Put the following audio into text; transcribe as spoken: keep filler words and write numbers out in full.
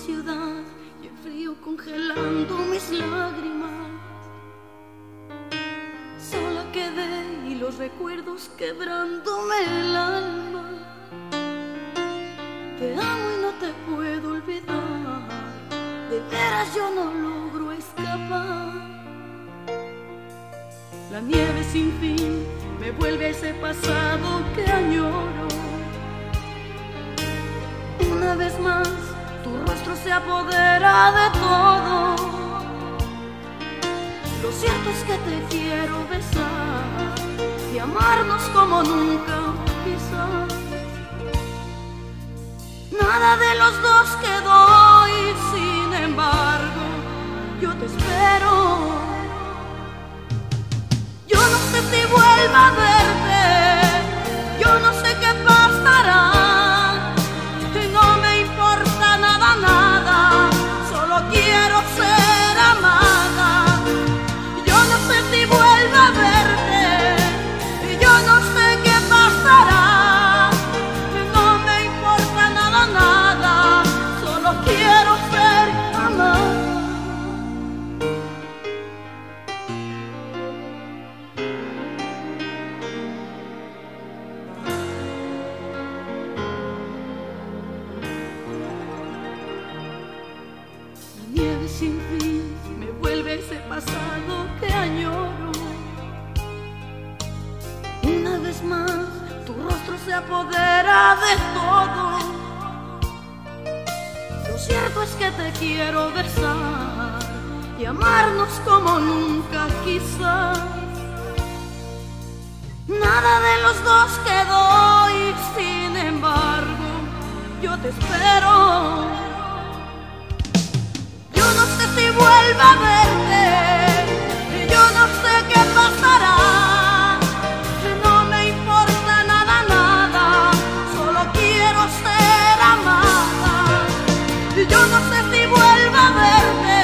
ciudad y el frío congelando mis lágrimas. Sola quedé y los recuerdos quebrándome el alma. Te amo y no te puedo olvidar, de veras yo no logro escapar. La nieve sin fin me vuelve a ese pasado que añoro. Una vez más tu rostro se apodera de todo. Lo cierto es que te quiero besar y amarnos como nunca quizás. Nada de los dos quedó y sin embargo yo te espero. Yo no sé si vuelva a verte, yo no sé qué pasará, y no me importa nada, nada, solo quiero ser amada. Yo no sé si vuelva a verte, y yo no sé qué pasará, y no me importa nada, nada, solo quiero ser amada. Sin fin me vuelve ese pasado que añoro. Una vez más tu rostro se apodera de todo. Lo cierto es que te quiero besar y amarnos como nunca quizás. Nada de los dos quedó y sin embargo yo te espero. Si vuelva a verte, yo no sé qué pasará, no me importa nada, nada, solo quiero ser amada. Yo no sé si vuelva a verte,